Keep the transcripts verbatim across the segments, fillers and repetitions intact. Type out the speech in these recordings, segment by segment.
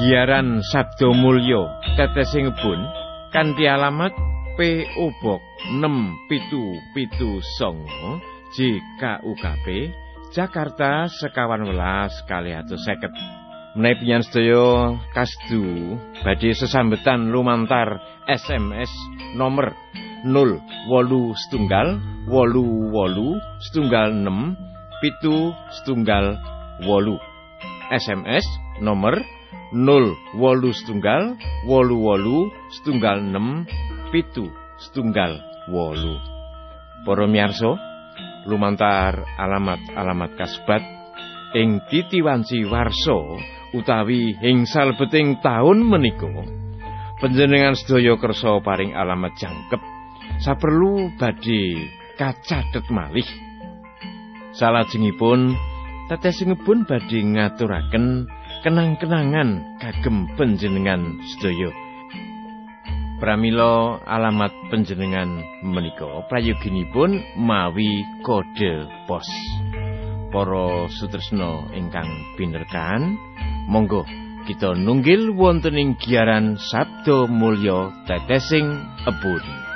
Giaran Sabda Mulya Tetesing Ngebun kanthi alamat P O Box enam pitu pitu sanga J K U K P Jakarta sekawan welas kalih atus seket. Menawi panjenengan sedaya kasdu badhe sesambetan lumantar S M S nomor nol wolu setunggal wolu wolu setunggal enam pitu setunggal wolu. S M S nomor nol wolu setunggal wolu wolu setunggal enam pitu setunggal wolu. Para miyarsa, lumantar alamat-alamat kasebat ing titiwanci warsa utawi ing salebeting taun menika panjenengan sedaya kersa paring alamat jangkep saperlu badhe kacathet malih. Salajengipun Tetesing Ngebun badhe ngaturaken kenang-kenangan kagem panjenengan sedaya. Pramila alamat panjenengan menika prayoginipun mawi kode pos. Para sutresna ingkang pinerkan, monggo kita nunggil wonten ing giaran Sabda Mulya Tetesing Ngebun.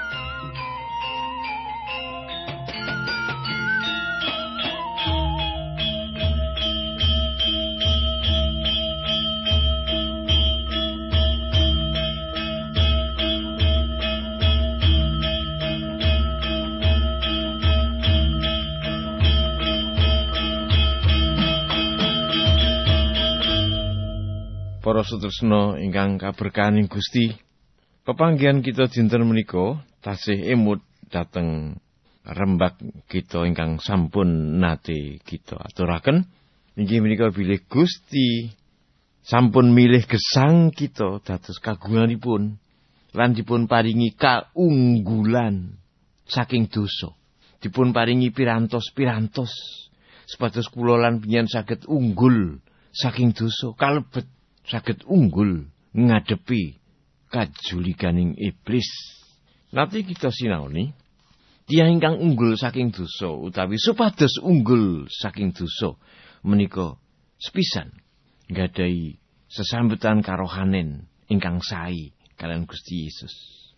Para sutresna ingkang kaberkahaning Gusti, pepanggihan kita dinten menika tasih emut dhateng rembag kita ingkang sampun nate kita aturaken. Inggih menika bilih Gusti sampun milih gesang kita dados kagunganipun lan dipun paringi kaunggulan saking dosa. Dipun paringi pirantos-pirantos supados kula lan panjenengan saged unggul saking dosa, kalebet saged unggul ngadepi kajuliganing iblis. Nanti kita sinaoni tiyang ingkang unggul saking dosa utawi supados unggul saking dosa menika sepisan nggadahi sesambetan karohanen ingkang sae kaliyan Gusti Yesus.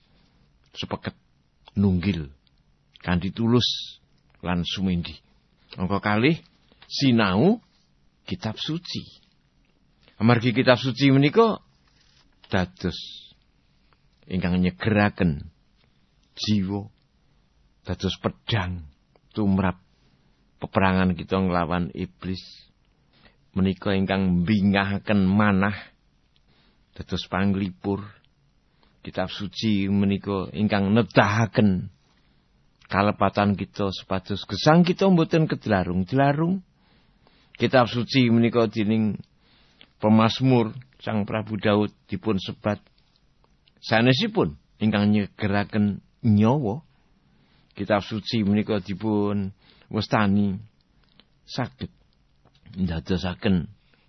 Sepeket nunggil kanthi tulus lan sumindhi. Angka kalih sinau kitab suci. Amargi kitab suci menika dados ingkang nyegeraken jiwa, dados pedang tumrap peperangan kita nglawan iblis. Menika ingkang mbingahaken manah dados panglipur. Kitab suci menika ingkang nedahaken kalepatan kita supados gesang kita mboten kedelarung-delarung. Kitab suci menika dening Pemazmur Sang Prabu Daud dipun sebat sanesipun ingkang nyegeraken nyawa. Kitab suci menika dipun wastani saged ndadosaken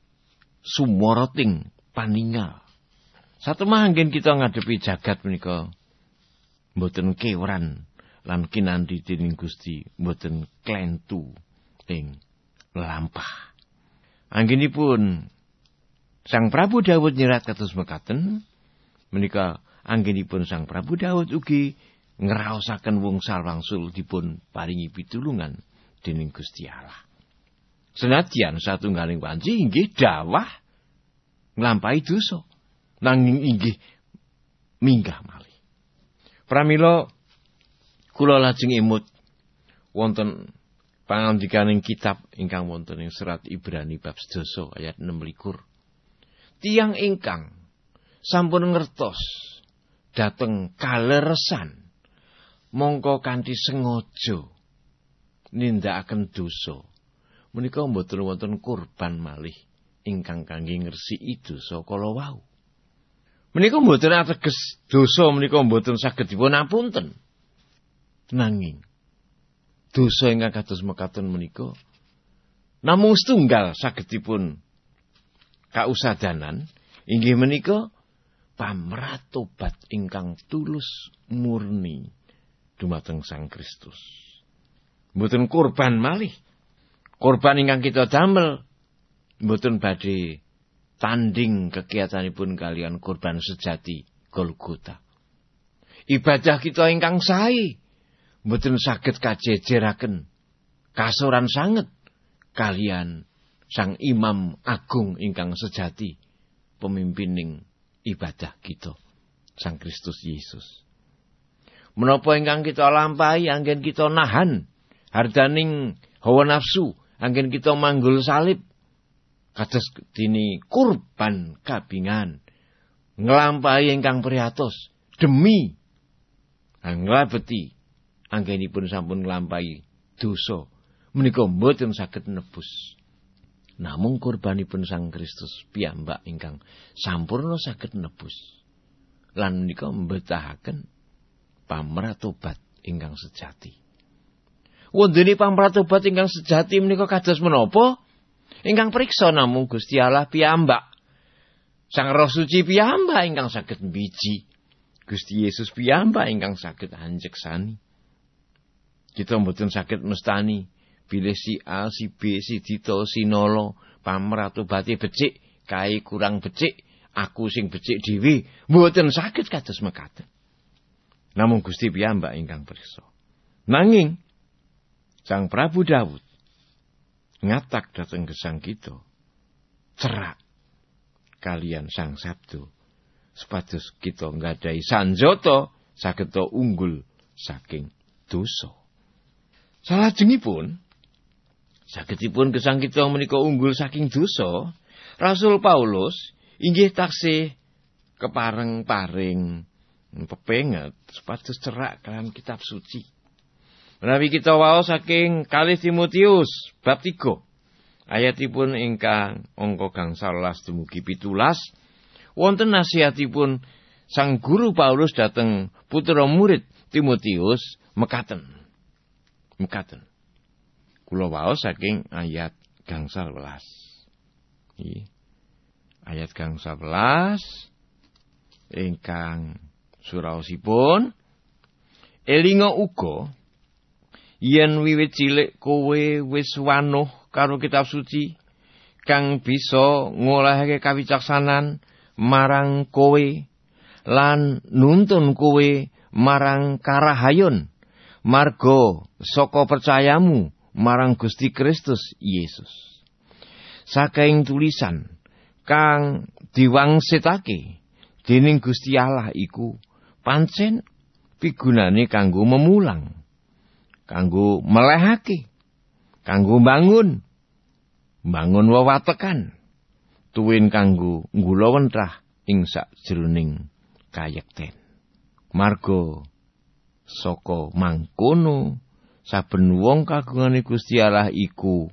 sumarating paningal. Satemah anggen kita ngadepi jagat menika mboten kewaran lan kinanthi dening Gusti mboten klentu ing lampah. Anggenipun Sang Prabu Daud nyerat kados mekaten, menika anggenipun Sang Prabu Daud ugi ngraosaken wungsal wangsul dipun paringi pitulungan dening Gusti Allah. Senadyan satunggaling wanci inggih dawah nglampahi dosa, nanging inggih minggah malih. Pramila kula lajeng emut wonten pangandikaning kitab ingkang wonten ing serat Ibrani bab sedasa ayat enam likur. Tiyang ingkang sampun ngertos dhateng kaleresan mongko kanthi sengaja nindakaken dosa menika mboten wonten kurban malih ingkang kangge ngresiki dosa kala wau. Menika mboten ateges dosa menika mboten saged dipun apunten. Nanging dosa ingkang kados mekaten menika namung setunggal saged dipun kausadanan inggih menika pamratobat ingkang tulus murni dumateng Sang Kristus. Mboten kurban malih. Kurban ingkang kita damel mboten badhe tanding kegiatanipun kalian kurban sejati Golgota. Ibadah kita ingkang sae mboten saged kajejeraken kasoran sanget kalian Sang Imam Agung ingkang sejati, pemimpining ibadah kita, Sang Kristus Yesus. Menapa ingkang kita lampahi anggen kita nahan hardaning hawa nafsu, anggen kita manggul salib kados dini kurban kabingan nglampahi ingkang priatos demi nglabeti anggenipun sampun nglampahi dosa menika mboten saged nebus. Namung kurbanipun Sang Kristus piyambak ingkang sampurna saged nebus. Lan menika mbetahaken pamratobat ingkang sejati. Wondene pamratobat ingkang sejati menika kados menapa? Ingkang priksa namung Gusti Allah piyambak. Sang Roh Suci piyambak ingkang saged mbiji. Gusti Yesus piyambak ingkang saged anjeksani. Kita mboten saged mestani bilih si A, si B, si Dito, si Nolo, pamratobate becik, kae kurang becik, aku sing becik dhewe, mboten saged kados mekaten. Namung Gusti piyambak ingkang priksa. Nanging Sang Prabu Daud ngatak dhateng gesang kita, cerak kalian Sang Sabdo, supados kita nggadahi sanjata saged unggul saking dosa. Salajengipun sagedipun gesang kita menika unggul saking dosa, Rasul Paulus inggih taksih kepareng-paring pepenget supados cerak kalian kitab suci. Menawi kita waos saking kalih Timotius bab tiga ayatipun ingkang angka gangsal welas dumugi pitulas, wonten nasihatipun Sang Guru Paulus dhateng putra murid Timotius mekaten. Mekaten. Kula waos saking ayat gangsal welas. Nggih. Ayat gangsal welas ingkang suraosipun, elinga uga yen wiwit cilik kowe wis wanuh karo kitab suci kang bisa ngolahake kawicaksanan marang kowe lan nuntun kowe marang karahayon marga saka percayamu marang Gusti Kristus Yesus. Saking tulisan kang diwangsitake dening Gusti Allah iku pancen pigunane kanggo memulang, kanggo melehake, kanggo bangun, bangun wewatekan, tuwin kanggo nggula wentrah ing sakjroning kayekten. Marga saka mangkono saben wong kagungane Gusti Allah iku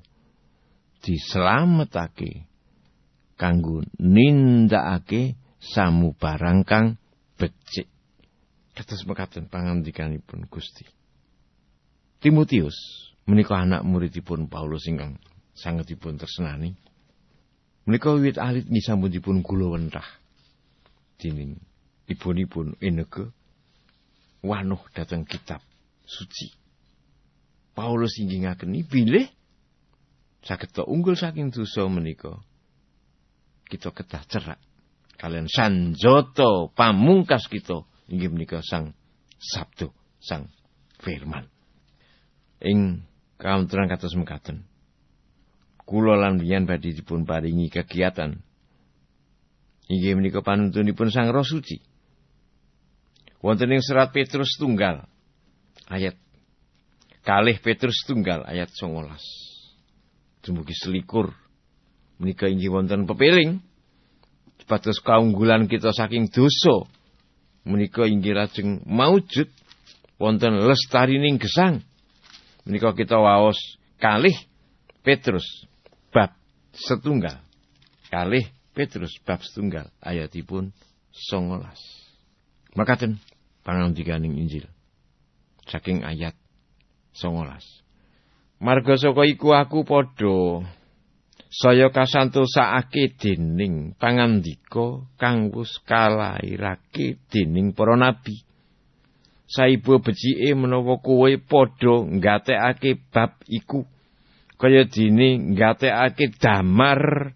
dislametake kanggo nindakake samubarang kang becik. Kados mekaten pangandikanipun Gusti. Timotius menika anak muridipun Paulus ingkang sangetipun tresnani. Menika wiwit alit nggih sampun dipun gula wentrah dening ibunipun Inneke wanuh dhateng kitab suci. Paulus inggih ngakeni bilih saged unggul saking dosa menika kita kedah cerak kalian sanjata pamungkas kita inggih menika Sang Sabdo, Sang Firman. Ing kaunturan kados mekaten. Kula lan biyen badhe dipun paringi kegiatan inggih menika panuntunipun Sang Roh Suci. Wonten ing serat Petrus tunggal ayat kalih Petrus tunggal ayat songolas dumugi selikur menika inggih wonten pepeling supados kaunggulan kita saking dosa menika inggih lajeng maujud wonten lestarining gesang. Menika kita waos kalih Petrus bab setunggal. Kalih Petrus bab setunggal ayatipun songolas. Makaten pangandikaning Injil saking ayat songolas. Marga saka iku aku padha saya kasantosake dening pangandika kang wis kalairake dening para nabi. Saibu becike menawa kowe padha nggatekake bab iku kaya dene nggatekake damar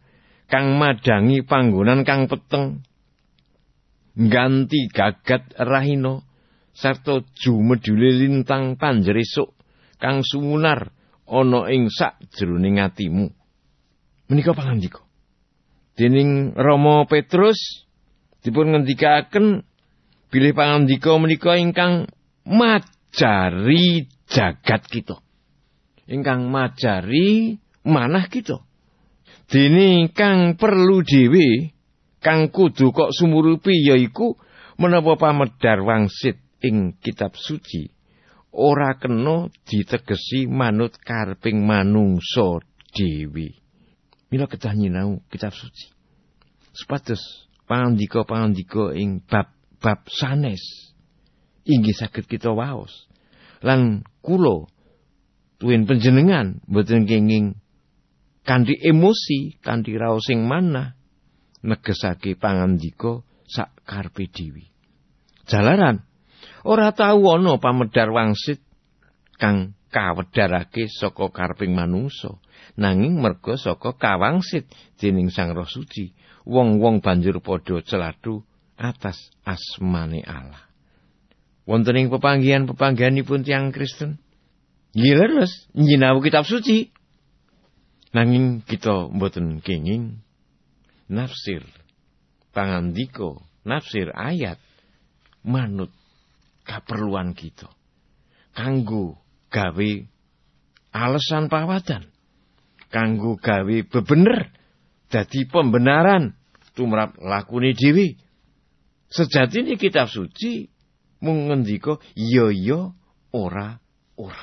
kang madangi panggonan kang peteng, ngganti gagat rahina, sarta jumedhule lintang panjeresuk kang sumunar ana ing sakjroning atimu. Menika pangandika dening Rama Petrus dipun ngendikaken bilih pangandika menika ingkang majari jagat kita, ingkang majari manah kita. Dene kang perlu dhewe kang kudu kok sumurupi yaiku menapa pamedhar wangsit ing kitab suci ora kena ditegesi manut kareping manungsa dhewe. Mila kedah nyinau kitab suci supados pangandika-pangandika ing bab-bab sanes inggih saged kita waos lan kula tuwin panjenengan boten kenging kanthi emosi kanthi raos sing manah negesake pangandika sak karepe dhewe. Jalaran ora tau ana pamedhar wangsit kang kawedharake saka kareping manungsa, nanging merga saka kawangsit dening Sang Roh Suci, wong-wong banjur padha celathu atas asmane Allah. Wonten ing pepanggihan-pepanggihanipun tiyang Kristen, nggih leres nyinau kitab suci, nanging kita mboten kenging nafsir pangandika, nafsir ayat manut kaperluan kita kanggo gawe alasan pawadan, kanggo gawe bebener dadi pembenaran tumrap lakune dhewe. Sejatine kitab suci mung ngendika iya iya ora ora.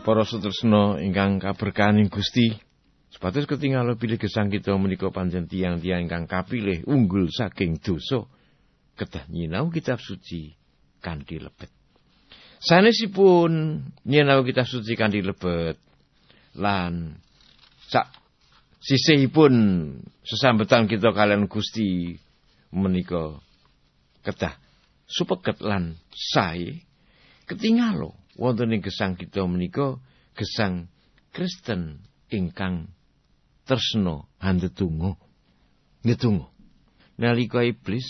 Para sutresna ingkang kaberkahaning Gusti, supados ketingal pilih gesang kita menika panjenengan tiyang-tiyang ingkang kapilih unggul saking dosa kedah nyinau kitab suci kanthi lebet. Sanesipun nyinau kitab suci kanthi lebet lan sak sisihipun sesambetan kita kalian Gusti menika kedah supeget lan sae ketingalo wonten ing gesang kita menika gesang Kristen ingkang tresna handedonga. Ndedonga. Nalika iblis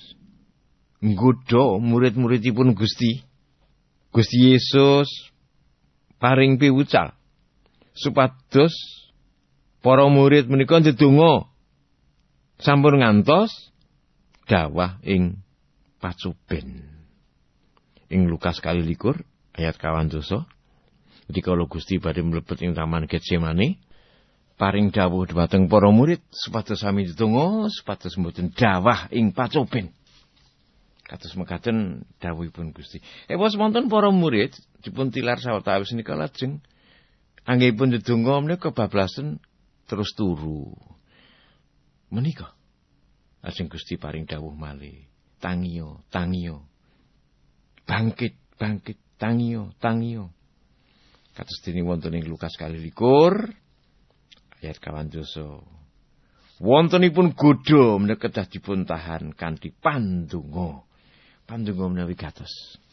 nggodha murid-muridipun Gusti, Gusti Yesus paring piwucal supados para murid menika ndedonga sampun ngantos dawah ing pacoben. Ing Lukas kali likur ayat kawan dosa, ketika lo Gusti badhe mlebet ing taman Getsemane, paring dawuh dhumateng para murid supados sami ndedonga supados mboten dawah ing pacoben. Kados mekaten dawuhipun Gusti. Ewas wonten para murid dipun tilar sawetawis nika lajeng anggepun ndedonga menika kebablasan terus turu. Menika lajeng Gusti paring dawuh malih, tangiyo, tangiyo. Bangkit, bangkit. Tangio, tangio. Kados dene wonten ing Lukas kali likur ayat kawan dosa. Wontenipun godha menika kedah dipun tahan kanthi pandonga. Pandonga menawi kados.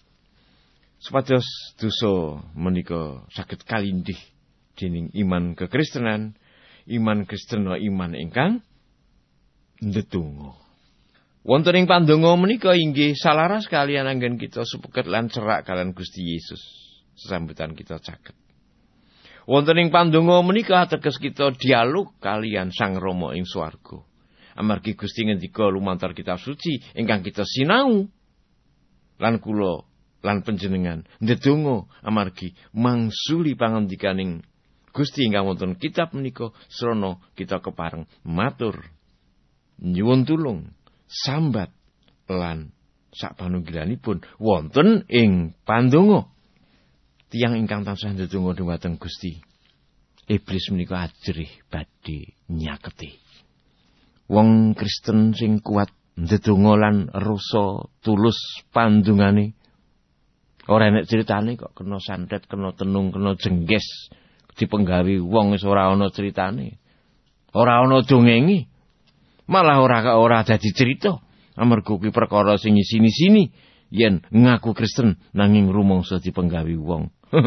Supados dosa menika saged kalindih dening iman kekristenan, iman Kristen iman ingkang ndedonga. Wonten ing pandonga menika inggih salaras kaliyan anggen kita supeget lan cerak kalian Gusti Yesus sesambetan kita caket. Wonten ing pandonga menika ateges kita dialog kalian Sang Rama ing swarga. Amargi Gusti ngendika lumantar kitab suci ingkang kita sinau lan kula lan panjenengan ndedonga amargi mangsuli pangandikaning Gusti ingkang wonten kitab menika srana kita kepareng matur nyuwun tulung sambat lan sak panunggilanipun wonten ing pandonga. Tiyang ingkang tansah ndedonga dhumateng Gusti, iblis menika ajrih badhe nyaketi. Wong Kristen sing kuat ndedonga lan rasa tulus pandungane ora enek critane kok kena santet, kena tenung, kena jengges dipenggawi wong wis ora ana critane. Ora ana dongenge. Malah ora ora dadi cerita amarga kuwi perkara sing isini-sini yen ngaku Kristen nanging rumangsa dipenggawi wong.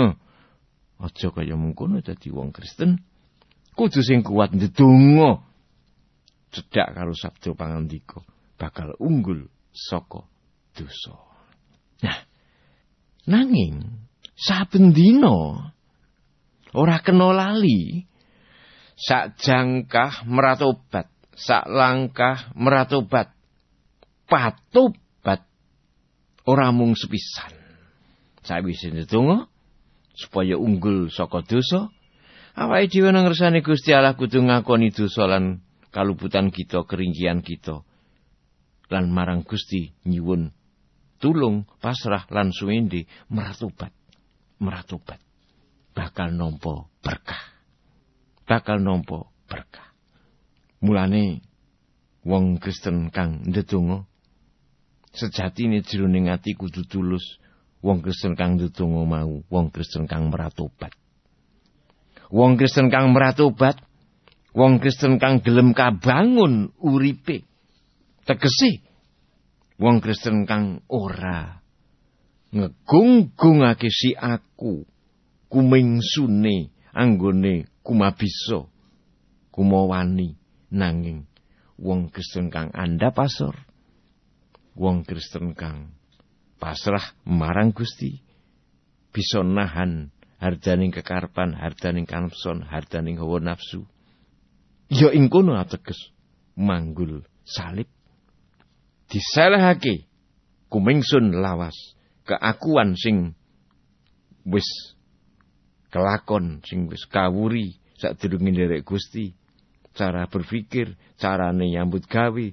Aja kaya mengkono dadi wong Kristen. Kudu sing kuat ndedonga cedhak karo sabda pangandika bakal unggul saka dosa. Nah, nanging saben dina ora kena lali sak jangkah meratobat, sak langkah meratobat, patobat ora mung sepisan. Sawise ndedonga supaya unggul saka dosa, awake dhewe nang ngersane Gusti Allah kudu ngakoni dosa lan kaluputan kita, keringkian kita. Lan marang Gusti nyuwun tulung, pasrah lan suwende meratobat. Meratobat bakal nampa berkah. Bakal nampa berkah. Mulane wong Kristen kang ndedonga sejatine jroning ati kudu tulus. Wong Kristen kang ndedonga mau wong Kristen kang meratobat. Wong Kristen kang meratobat, wong Kristen kang gelem kabangun uripe. Tegese wong Kristen kang ora ngegung-gungake si aku kumingsune anggone kumabisa kumawani. Nanging wong Kristen kang andhap asor, wong Kristen kang pasrah marang Gusti, bisa nahan hardaning kekarepan, hardaning kanepson, hardaning hawa nafsu. Ya ing kono ateges manggul salib disalahake kumingsun lawas keakuan sing wis kelakon, sing wis kawuri sadurunge nderek Gusti. Cara berpikir, carane nyambut gawe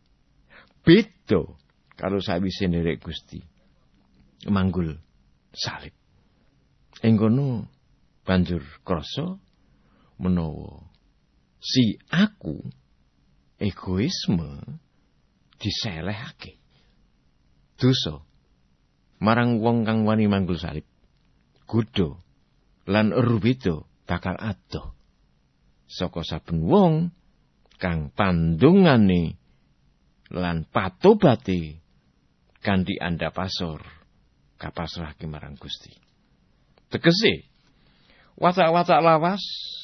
beda karo sawise nderek Gusti. Manggul salib. Ing kono banjur krasa menawa si aku egoisme diselehake. Dosa marang wong kang wani manggul salib, kudu lan rubeda bakal adoh saka saben wong kang pandungane lan patobate kanthi andhapasor kapasrahake marang Gusti. Tegese watak-watak lawas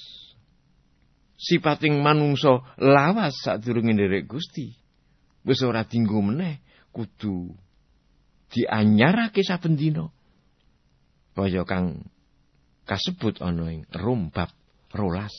sipating manungsa lawas sadurunge nderek Gusti wis ora dienggo meneh, kudu dianyarake saben dina. Kaya kang kasebut ana ing Rom bab rolas.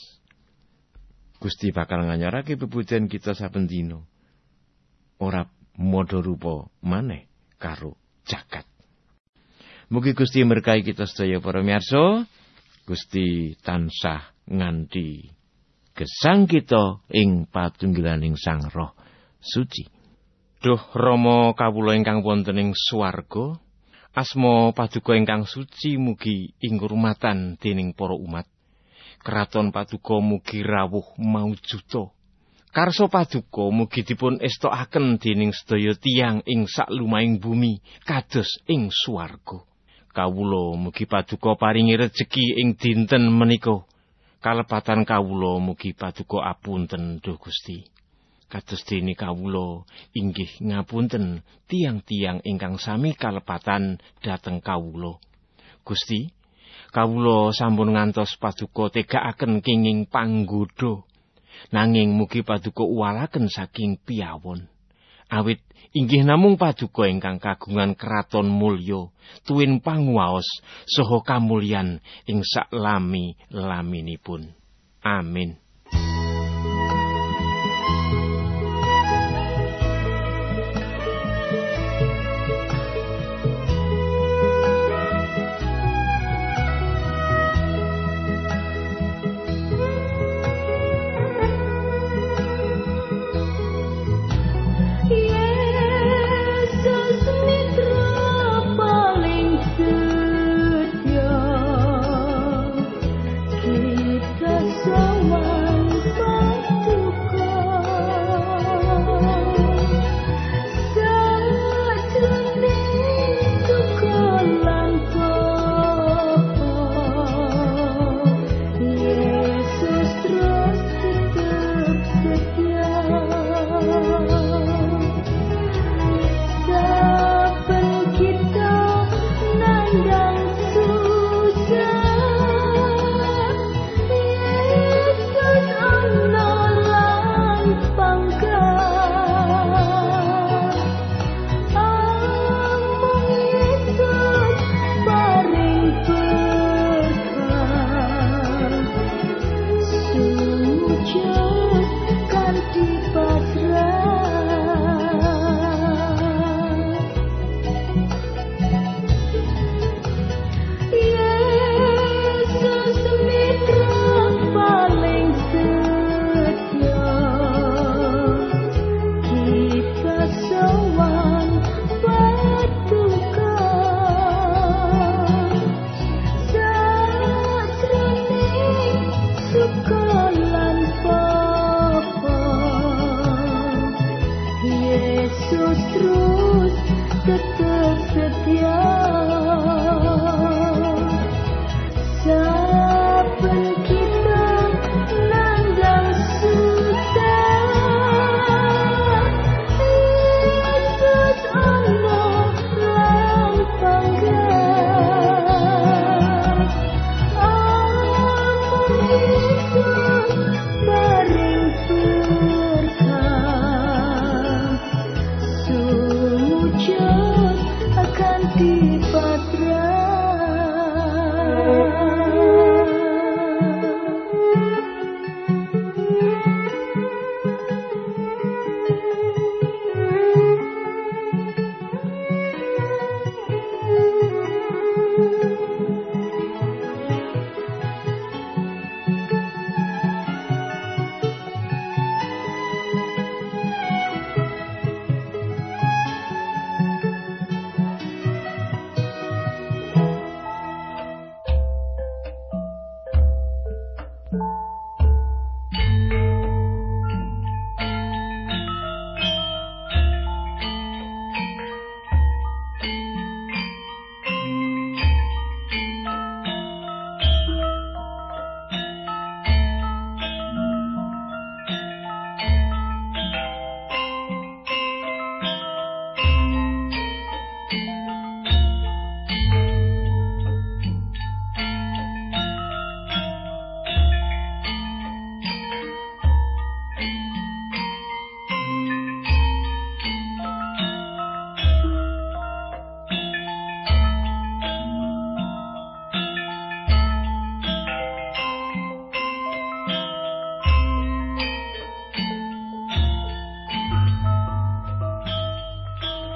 Gusti bakal nganyarake bebudan kita saben dina. Ora modho rupa maneh karo jagat. Mugi Gusti berkahi kita sedaya para miyarsa. Gusti tansah nganti gesang kita ing patunggilaning Sang Roh Suci. Duh Rama kawula ingkang wonten ing swarga, asma paduka ingkang suci mugi inghurmatan dening para umat. Kraton paduka mugi rawuh maujuda. Karsa paduka mugi dipun estokaken dening sedaya tiyang ing saklumahing bumi kados ing swarga. Kawula mugi paduka paringi rejeki ing dinten menika. Kalepatan kawula mugi paduka apunten Duh Gusti. Kados dene kawula inggih ngapunten tiang-tiang ingkang sami kalepatan dhateng kawula. Gusti, kawula sampun ngantos paduka tegakaken kenging panggoda. Nanging mugi paduka uwalaken saking piyawon. Awit inggih namung paduka ingkang kagungan kraton mulya, tuwin panguwaos saha kamulyan ing saklami-laminipun. Amin. Kita semua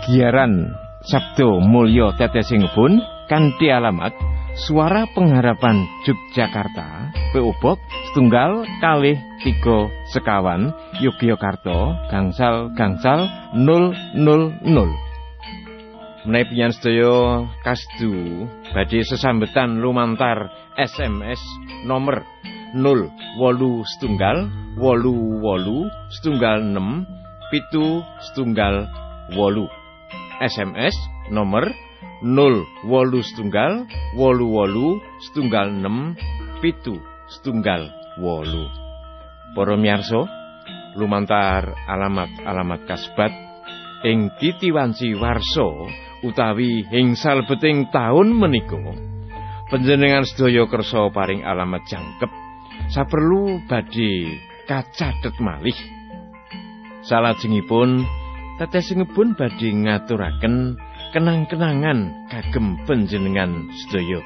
Giaran Sabdo Mulya tetesingipun kanthi alamat Suara Pengharapan Yogyakarta, P O Box setunggal kalih tiga sekawan Yogyakarta gangsal-gangsal nol nol nol. Menawi panjenengan sedaya kasdu badhe sesambetan lumantar S M S nomor nol wolu setunggal wolu wolu setunggal enam pitu setunggal wolu. S M S nomor nol wolu setunggal wolu wolu setunggal enam pitu setunggal wolu. Para miyarsa, lumantar alamat-alamat kasebat ing titiwanci warsa utawi ing salebeting taun menika, panjenengan sedaya kersa paring alamat jangkep saperlu badhe kacathet malih. Salajengipun tetesingipun badhe ngaturaken kenang-kenangan kagem panjenengan sedaya.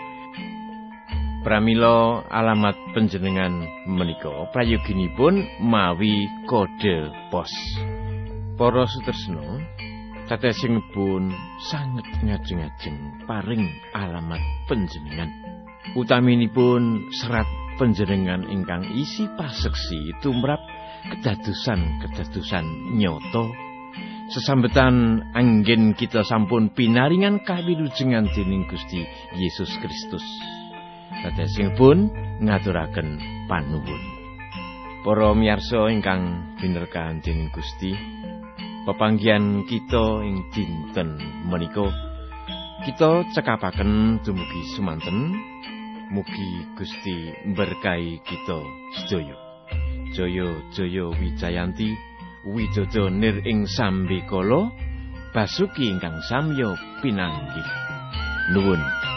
Pramila alamat panjenengan menika prayoginipun mawi kode pos. Para sutresna, tetesingipun sanget ngajeng-ajeng paring alamat panjenengan. Utaminipun serat panjenengan ingkang isi paseksi tumrap kedadosan-kedadosan nyata. Sesambetan anggen kita sampun pinaringan kawilujengan dening Gusti Yesus Kristus. Tetesingipun ngaturaken panuwun. Para miyarsa ingkang binerkahan dening Gusti, pepanggihan kita ing dinten menika kita cekapaken dumugi semanten. Mugi Gusti berkahi kita sedaya. Jaya jaya Wijayanti, Widodo nir ing sambikala, basuki ingkang samya pinanggih. Nuwun.